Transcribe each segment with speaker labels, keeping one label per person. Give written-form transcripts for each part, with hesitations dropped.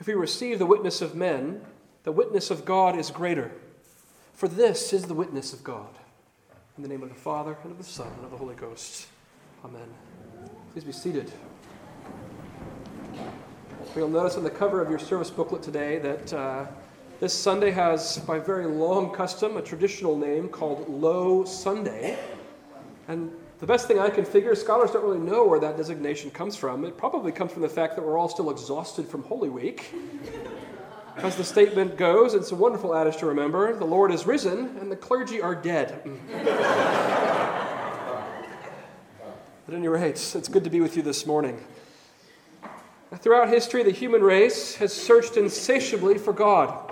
Speaker 1: we receive the witness of men, the witness of God is greater. For this is the witness of God. In the name of the Father, and of the Son, and of the Holy Ghost. Amen. Please be seated. You'll notice on the cover of your service booklet today that this Sunday has, by very long custom, a traditional name called Low Sunday. And the best thing I can figure, scholars don't really know where that designation comes from. It probably comes from the fact that we're all still exhausted from Holy Week. As the statement goes, it's a wonderful adage to remember, the Lord is risen and the clergy are dead. At any rate, it's good to be with you this morning. Throughout history, the human race has searched insatiably for God.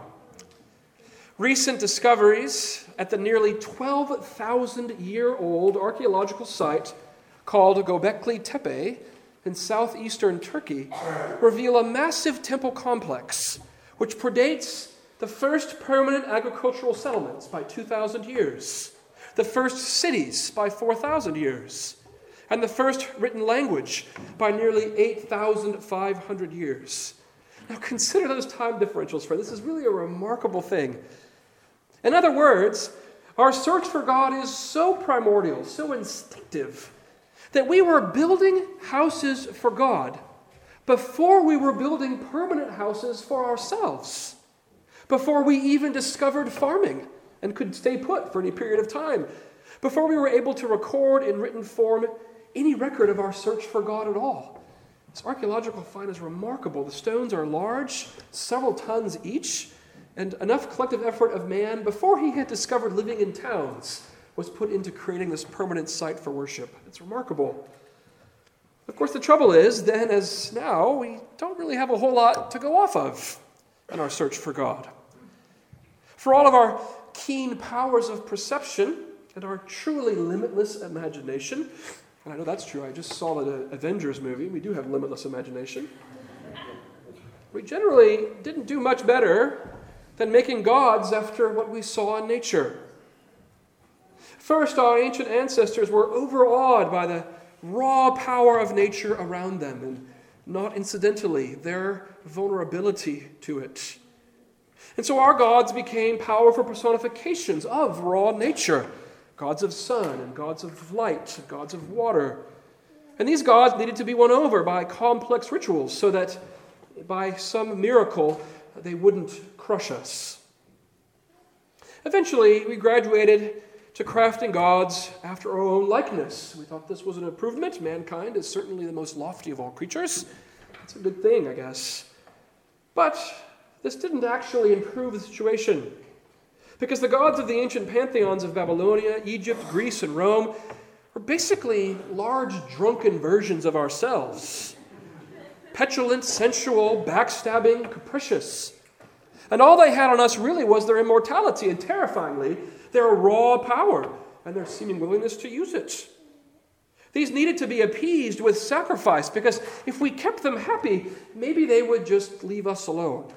Speaker 1: Recent discoveries at the nearly 12,000-year-old archaeological site called Göbekli Tepe in southeastern Turkey reveal a massive temple complex which predates the first permanent agricultural settlements by 2,000 years, the first cities by 4,000 years, and the first written language by nearly 8,500 years. Now consider those time differentials, friend. This is really a remarkable thing. In other words, our search for God is so primordial, so instinctive, that we were building houses for God before we were building permanent houses for ourselves, before we even discovered farming and could stay put for any period of time, before we were able to record in written form any record of our search for God at all. This archaeological find is remarkable. The stones are large, several tons each, and enough collective effort of man before he had discovered living in towns was put into creating this permanent site for worship. It's remarkable. Of course, the trouble is, then as now, we don't really have a whole lot to go off of in our search for God. For all of our keen powers of perception and our truly limitless imagination, and I know that's true, I just saw the Avengers movie, we do have limitless imagination, we generally didn't do much better than making gods after what we saw in nature. First, our ancient ancestors were overawed by the raw power of nature around them, and not incidentally, their vulnerability to it. And so our gods became powerful personifications of raw nature, gods of sun and gods of light, gods of water. And these gods needed to be won over by complex rituals so that by some miracle they wouldn't crush us. Eventually, we graduated to crafting gods after our own likeness. We thought this was an improvement. Mankind is certainly the most lofty of all creatures. That's a good thing, I guess. But this didn't actually improve the situation, because the gods of the ancient pantheons of Babylonia, Egypt, Greece, and Rome were basically large, drunken versions of ourselves. Petulant, sensual, backstabbing, capricious. And all they had on us really was their immortality, and terrifyingly, their raw power and their seeming willingness to use it. These needed to be appeased with sacrifice, because if we kept them happy, maybe they would just leave us alone.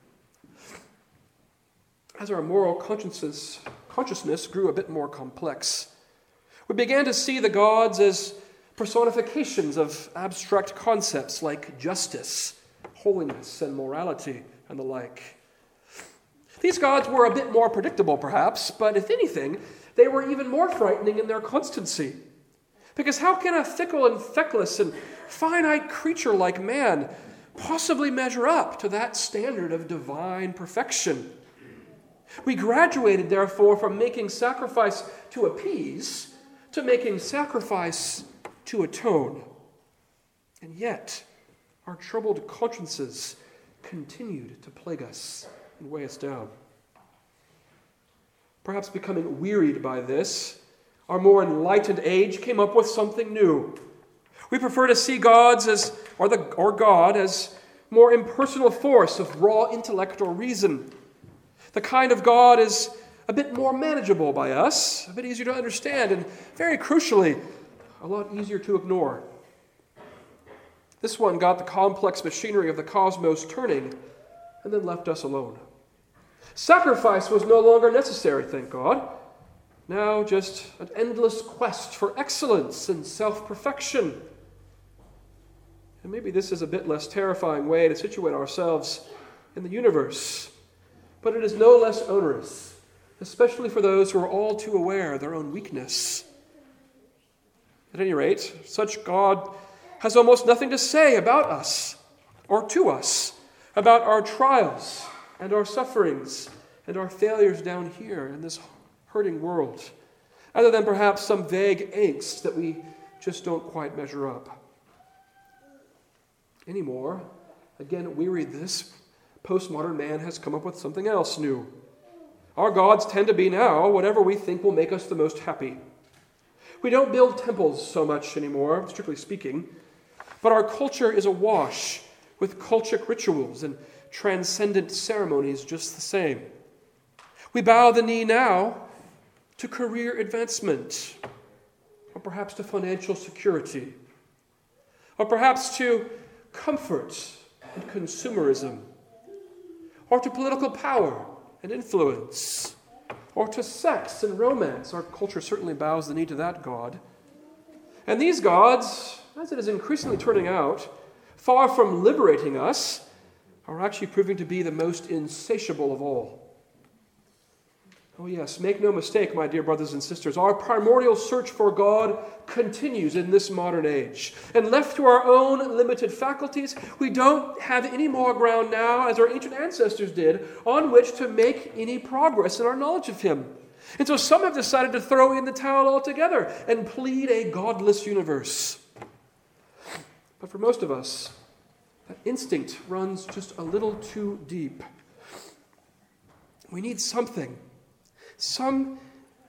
Speaker 1: As our moral consciousness grew a bit more complex, we began to see the gods as personifications of abstract concepts like justice, holiness, and morality, and the like. These gods were a bit more predictable, perhaps, but if anything, they were even more frightening in their constancy. Because how can a fickle and feckless and finite creature like man possibly measure up to that standard of divine perfection? We graduated, therefore, from making sacrifice to appease to making sacrifice to atone. And yet, our troubled consciences continued to plague us and weigh us down. Perhaps becoming wearied by this, our more enlightened age came up with something new. We prefer to see gods or God as more impersonal force of raw intellect or reason. The kind of God is a bit more manageable by us, a bit easier to understand, and very crucially, a lot easier to ignore. This one got the complex machinery of the cosmos turning and then left us alone. Sacrifice was no longer necessary, thank God. Now just an endless quest for excellence and self-perfection. And maybe this is a bit less terrifying way to situate ourselves in the universe, but it is no less onerous, especially for those who are all too aware of their own weakness. At any rate, such God has almost nothing to say about us or to us, about our trials and our sufferings and our failures down here in this hurting world, other than perhaps some vague angst that we just don't quite measure up. Anymore, again, we read this, postmodern man has come up with something else new. Our gods tend to be now whatever we think will make us the most happy. We don't build temples so much anymore, strictly speaking, but our culture is awash with cultic rituals and transcendent ceremonies just the same. We bow the knee now to career advancement, or perhaps to financial security, or perhaps to comfort and consumerism, or to political power and influence, or to sex and romance. Our culture certainly bows the knee to that God. And these gods, as it is increasingly turning out, far from liberating us, are actually proving to be the most insatiable of all. Oh yes, make no mistake, my dear brothers and sisters, our primordial search for God continues in this modern age. And left to our own limited faculties, we don't have any more ground now, as our ancient ancestors did, on which to make any progress in our knowledge of Him. And so some have decided to throw in the towel altogether and plead a godless universe. But for most of us, that instinct runs just a little too deep. We need something, some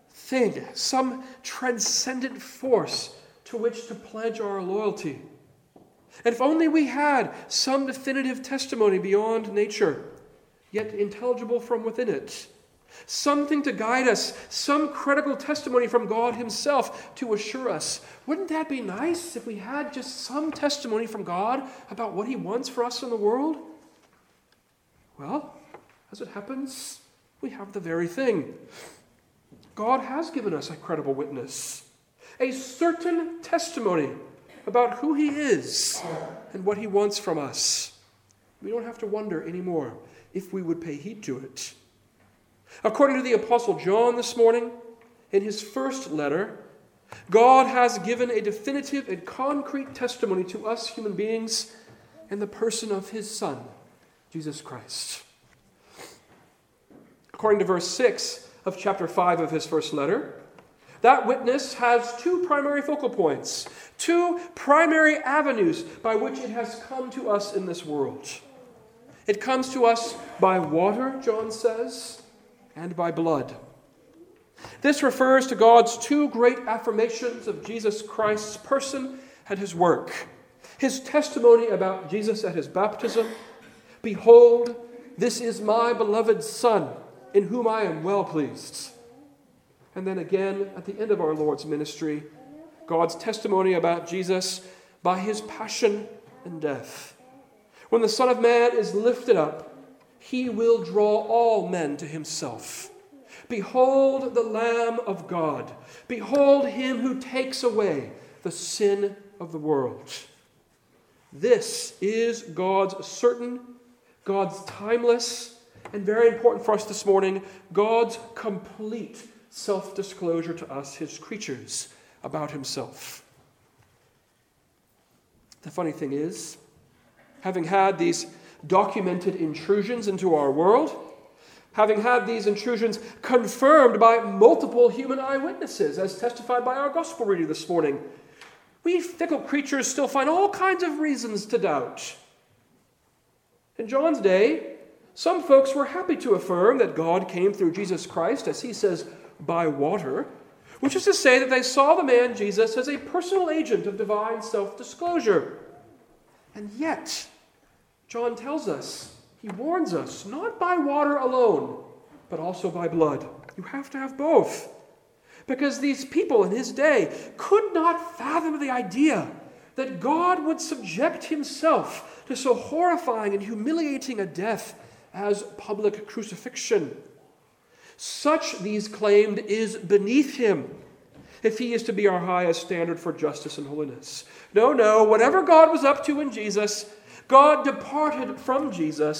Speaker 1: transcendent force to which to pledge our loyalty. And if only we had some definitive testimony beyond nature, yet intelligible from within it. Something to guide us, some credible testimony from God Himself to assure us. Wouldn't that be nice if we had just some testimony from God about what He wants for us in the world? Well, as it happens, we have the very thing. God has given us a credible witness, a certain testimony about who He is and what He wants from us. We don't have to wonder anymore if we would pay heed to it. According to the Apostle John this morning, in his first letter, God has given a definitive and concrete testimony to us human beings in the person of His Son, Jesus Christ. According to verse 6 of chapter 5 of his first letter, that witness has two primary focal points, two primary avenues by which it has come to us in this world. It comes to us by water, John says, and by blood. This refers to God's two great affirmations of Jesus Christ's person and His work. His testimony about Jesus at His baptism, "Behold, this is my beloved Son, in whom I am well pleased." And then again, at the end of our Lord's ministry, God's testimony about Jesus by His passion and death. When the Son of Man is lifted up, He will draw all men to Himself. Behold the Lamb of God. Behold Him who takes away the sin of the world. This is God's certain, God's timeless, and very important for us this morning, God's complete self-disclosure to us, His creatures, about Himself. The funny thing is, having had these documented intrusions into our world, having had these intrusions confirmed by multiple human eyewitnesses, as testified by our gospel reading this morning, we fickle creatures still find all kinds of reasons to doubt. In John's day, some folks were happy to affirm that God came through Jesus Christ, as he says, by water, which is to say that they saw the man Jesus as a personal agent of divine self-disclosure. And yet, John tells us, he warns us, not by water alone, but also by blood. You have to have both. Because these people in his day could not fathom the idea that God would subject Himself to so horrifying and humiliating a death as public crucifixion. Such, these claimed, is beneath Him, if He is to be our highest standard for justice and holiness. No, whatever God was up to in Jesus, God departed from Jesus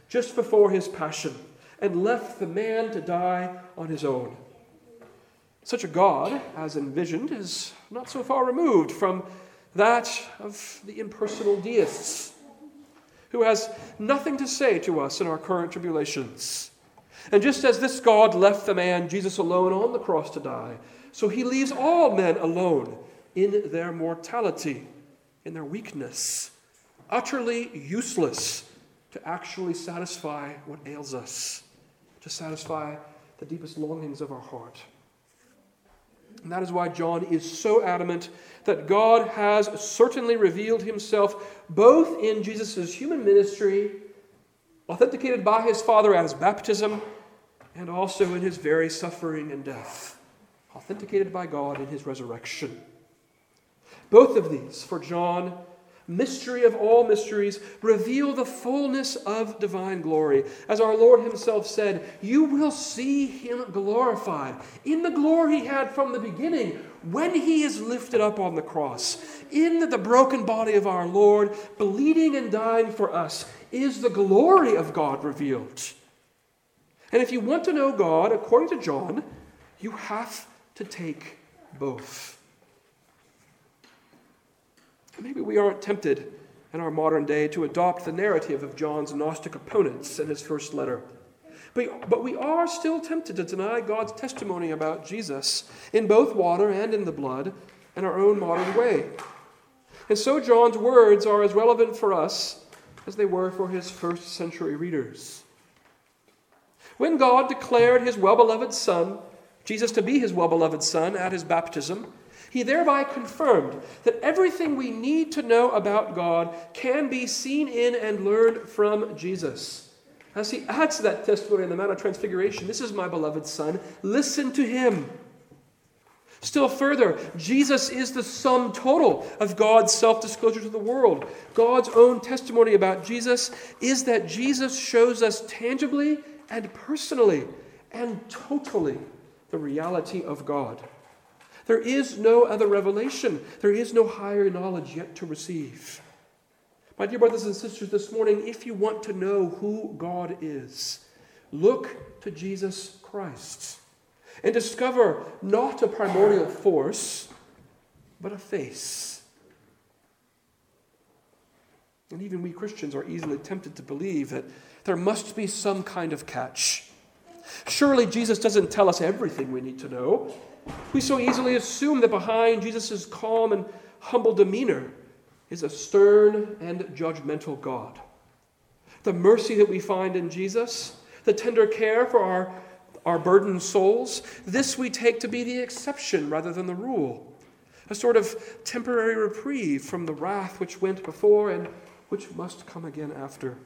Speaker 1: just before his passion and left the man to die on his own. Such a God, as envisioned, is not so far removed from that of the impersonal deists, who has nothing to say to us in our current tribulations. And just as this God left the man Jesus alone on the cross to die, so he leaves all men alone in their mortality, in their weakness, utterly useless to actually satisfy what ails us, to satisfy the deepest longings of our heart. And that is why John is so adamant that God has certainly revealed himself both in Jesus' human ministry, authenticated by his Father at his baptism, and also in his very suffering and death, authenticated by God in his resurrection. Both of these, for John, mystery of all mysteries, reveal the fullness of divine glory. As our Lord himself said, you will see him glorified in the glory he had from the beginning when he is lifted up on the cross. In the broken body of our Lord, bleeding and dying for us, is the glory of God revealed. And if you want to know God, according to John, you have to take both. Maybe we aren't tempted in our modern day to adopt the narrative of John's Gnostic opponents in his first letter. But we are still tempted to deny God's testimony about Jesus in both water and in the blood in our own modern way. And so John's words are as relevant for us as they were for his first century readers. When God declared his well-beloved Son, Jesus, to be his well-beloved Son at his baptism, he thereby confirmed that everything we need to know about God can be seen in and learned from Jesus. As he adds to that testimony in the Mount of Transfiguration, this is my beloved Son, listen to him. Still further, Jesus is the sum total of God's self-disclosure to the world. God's own testimony about Jesus is that Jesus shows us tangibly and personally and totally the reality of God. There is no other revelation. There is no higher knowledge yet to receive. My dear brothers and sisters, this morning, if you want to know who God is, look to Jesus Christ and discover not a primordial force, but a face. And even we Christians are easily tempted to believe that there must be some kind of catch. Surely Jesus doesn't tell us everything we need to know. We so easily assume that behind Jesus' calm and humble demeanor is a stern and judgmental God. The mercy that we find in Jesus, the tender care for our burdened souls, this we take to be the exception rather than the rule. A sort of temporary reprieve from the wrath which went before and which must come again after.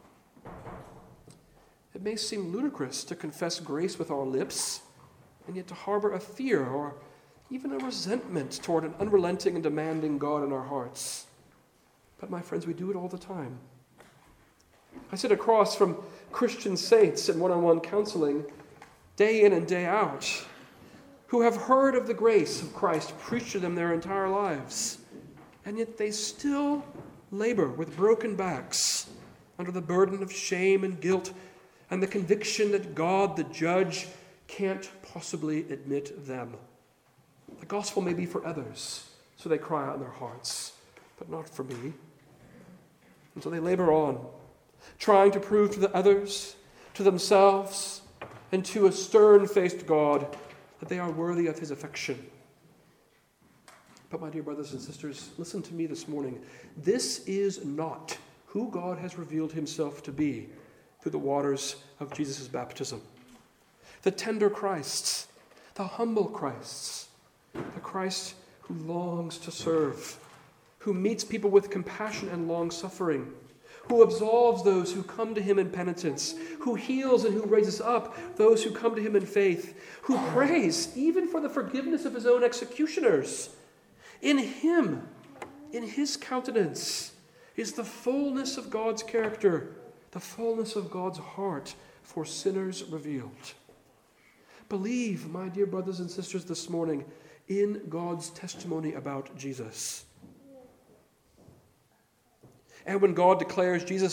Speaker 1: It may seem ludicrous to confess grace with our lips, and yet to harbor a fear or even a resentment toward an unrelenting and demanding God in our hearts. But my friends, we do it all the time. I sit across from Christian saints in one-on-one counseling, day in and day out, who have heard of the grace of Christ preached to them their entire lives, and yet they still labor with broken backs under the burden of shame and guilt and the conviction that God, the judge, can't possibly admit them. The gospel may be for others, so they cry out in their hearts, but not for me. And so they labor on, trying to prove to the others, to themselves, and to a stern-faced God that they are worthy of his affection. But my dear brothers and sisters, listen to me this morning. This is not who God has revealed himself to be through the waters of Jesus' baptism. The tender Christs, the humble Christs, the Christ who longs to serve, who meets people with compassion and long-suffering, who absolves those who come to him in penitence, who heals and who raises up those who come to him in faith, who prays even for the forgiveness of his own executioners. In him, in his countenance, is the fullness of God's character, the fullness of God's heart for sinners revealed. Believe, my dear brothers and sisters, this morning in God's testimony about Jesus. And when God declares Jesus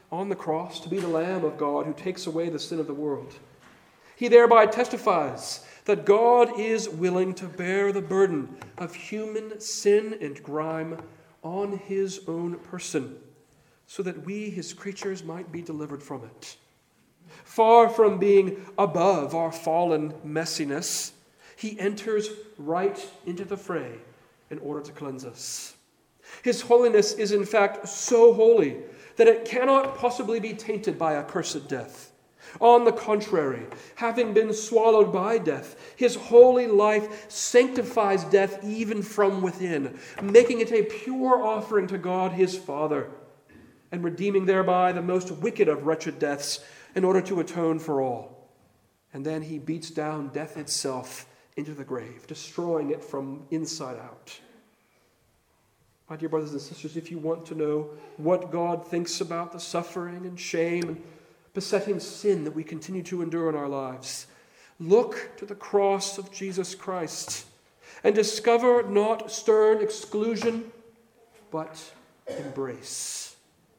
Speaker 1: on the cross to be the Lamb of God who takes away the sin of the world. He thereby testifies that God is willing to bear the burden of human sin and grime on his own person, so that we, his creatures, might be delivered from it. Far from being above our fallen messiness, he enters right into the fray in order to cleanse us. His holiness is in fact so holy that it cannot possibly be tainted by accursed death. On the contrary, having been swallowed by death, his holy life sanctifies death even from within, making it a pure offering to God his Father, and redeeming thereby the most wicked of wretched deaths in order to atone for all. And then he beats down death itself into the grave, destroying it from inside out. My dear brothers and sisters, if you want to know what God thinks about the suffering and shame and besetting sin that we continue to endure in our lives, look to the cross of Jesus Christ and discover not stern exclusion, but embrace.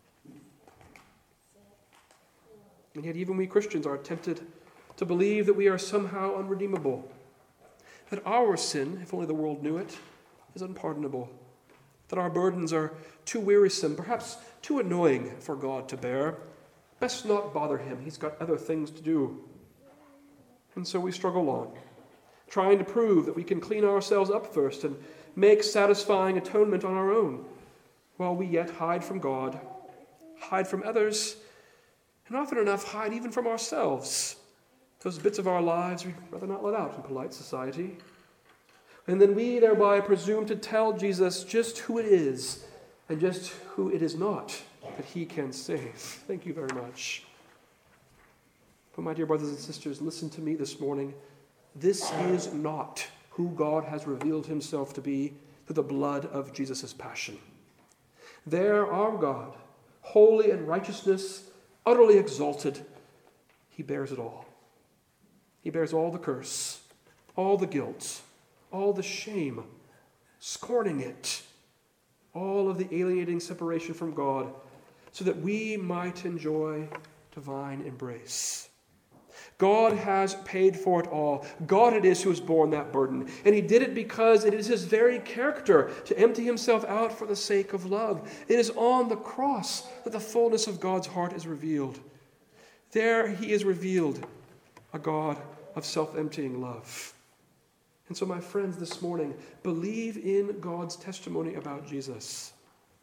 Speaker 1: And yet even we Christians are tempted to believe that we are somehow unredeemable, that our sin, if only the world knew it, is unpardonable, that our burdens are too wearisome, perhaps too annoying for God to bear. Best not bother him. He's got other things to do. And so we struggle on, trying to prove that we can clean ourselves up first and make satisfying atonement on our own, while we yet hide from God, hide from others, and often enough hide even from ourselves, those bits of our lives we'd rather not let out in polite society. And then we thereby presume to tell Jesus just who it is and just who it is not that he can save. Thank you very much. But my dear brothers and sisters, listen to me this morning. This is not who God has revealed himself to be through the blood of Jesus' passion. There, our God, holy in righteousness, utterly exalted, he bears it all. He bears all the curse, all the guilt, all the shame, scorning it, all of the alienating separation from God, so that we might enjoy divine embrace. God has paid for it all. God it is who has borne that burden. And he did it because it is his very character to empty himself out for the sake of love. It is on the cross that the fullness of God's heart is revealed. There he is revealed, a God of self-emptying love. And so, my friends, this morning, believe in God's testimony about Jesus.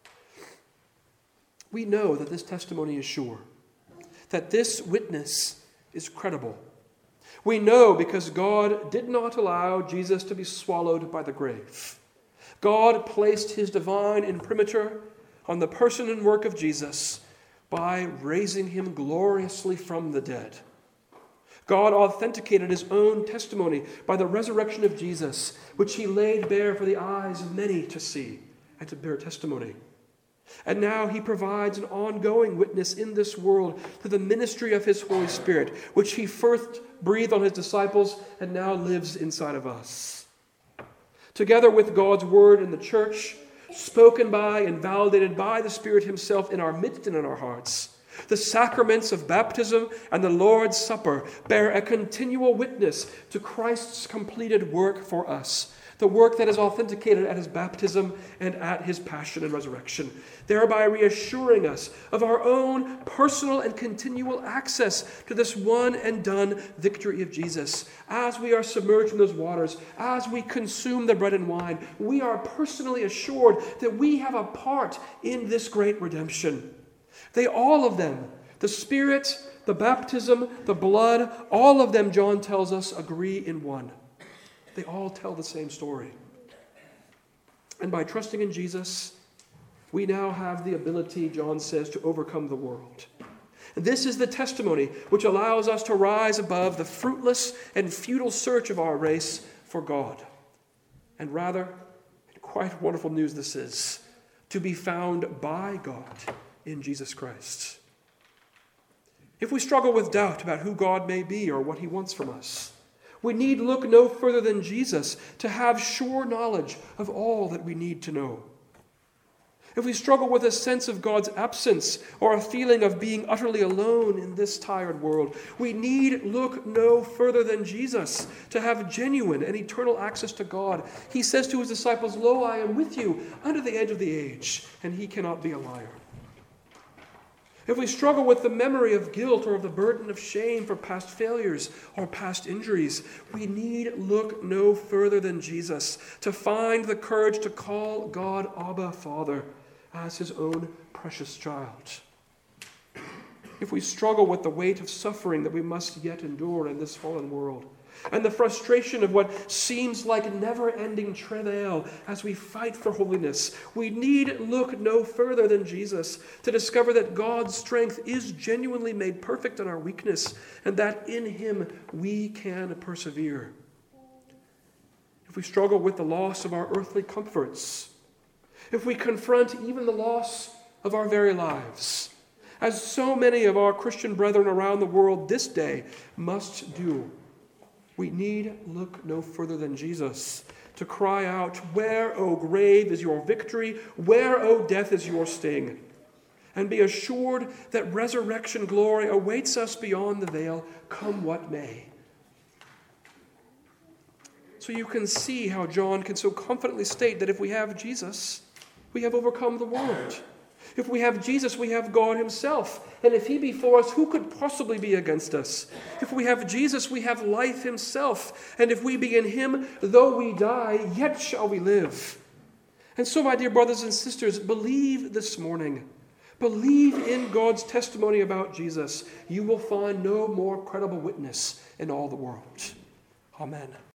Speaker 1: We know that this testimony is sure, that this witness is credible. We know because God did not allow Jesus to be swallowed by the grave. God placed his divine imprimatur on the person and work of Jesus by raising him gloriously from the dead. God authenticated his own testimony by the resurrection of Jesus, which he laid bare for the eyes of many to see and to bear testimony. And now he provides an ongoing witness in this world through the ministry of his Holy Spirit, which he first breathed on his disciples and now lives inside of us. Together with God's word in the church, spoken by and validated by the Spirit himself in our midst and in our hearts, the sacraments of baptism and the Lord's Supper bear a continual witness to Christ's completed work for us, the work that is authenticated at his baptism and at his passion and resurrection, thereby reassuring us of our own personal and continual access to this one and done victory of Jesus. As we are submerged in those waters, as we consume the bread and wine, we are personally assured that we have a part in this great redemption. They all of them, the Spirit, the baptism, the blood, all of them, John tells us, agree in one. They all tell the same story. And by trusting in Jesus, we now have the ability, John says, to overcome the world. And this is the testimony which allows us to rise above the fruitless and futile search of our race for God. And rather, quite wonderful news this is, to be found by God in Jesus Christ. If we struggle with doubt about who God may be or what he wants from us, we need look no further than Jesus to have sure knowledge of all that we need to know. if we struggle with a sense of God's absence or a feeling of being utterly alone in this tired world, we need look no further than Jesus to have genuine and eternal access to God. He says to his disciples, "Lo, I am with you unto the end of the age," and he cannot be a liar. If we struggle with the memory of guilt or of the burden of shame for past failures or past injuries, we need look no further than Jesus to find the courage to call God Abba, Father, as his own precious child. If we struggle with the weight of suffering that we must yet endure in this fallen world, and the frustration of what seems like never-ending travail as we fight for holiness, we need look no further than Jesus to discover that God's strength is genuinely made perfect in our weakness, and that in him we can persevere. If we struggle with the loss of our earthly comforts, if we confront even the loss of our very lives, as so many of our Christian brethren around the world this day must do, we need look no further than Jesus to cry out, "Where, O grave, is your victory? Where, O death, is your sting?" And be assured that resurrection glory awaits us beyond the veil, come what may. So you can see how John can so confidently state that if we have Jesus, we have overcome the world. If we have Jesus, we have God himself. And if he be for us, who could possibly be against us? If we have Jesus, we have life himself. And if we be in him, though we die, yet shall we live. And so, my dear brothers and sisters, believe this morning. Believe in God's testimony about Jesus. You will find no more credible witness in all the world. Amen.